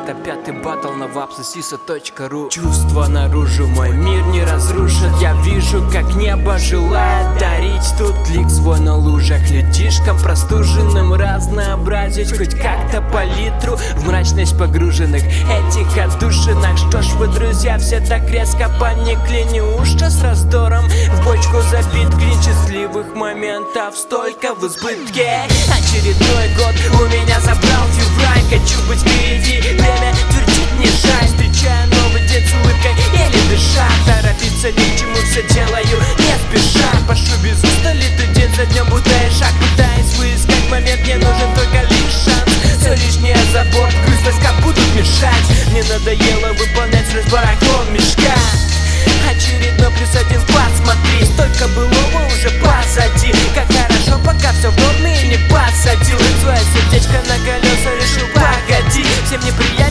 Это пятый батл на vapsosisa.ru. Чувства наружу, мой мир не разрушит. Я вижу, как небо желает дарить тут лик свой на лужах. Людишкам простуженным разнообразить хоть как-то палитру в мрачность погруженных этих отдушинах. Что ж вы, друзья, все так резко поникли? Неужто с раздором в бочку забит клин? Счастливых моментов столько в избытке. Очередной год у меня забрал февраль. Хочу быть впереди, время твердит мне жаль. Встречаю новый день с улыбкой, еле дыша. Торопиться ни к чему, все делаю не спеша. Пашу без устали, ты день за днем будто шаг. Пытаясь выискать момент, мне нужен только лишь шанс. Все лишнее за борт, грусть, тоска будут мешать. Мне надоело выполнять свой барахло мешка. Очередной плюс один, посмотри, столько былого уже позади. Как хорошо, пока все в норме и не посадил свое сердечко на колеса, решил погоди. Всем неприятно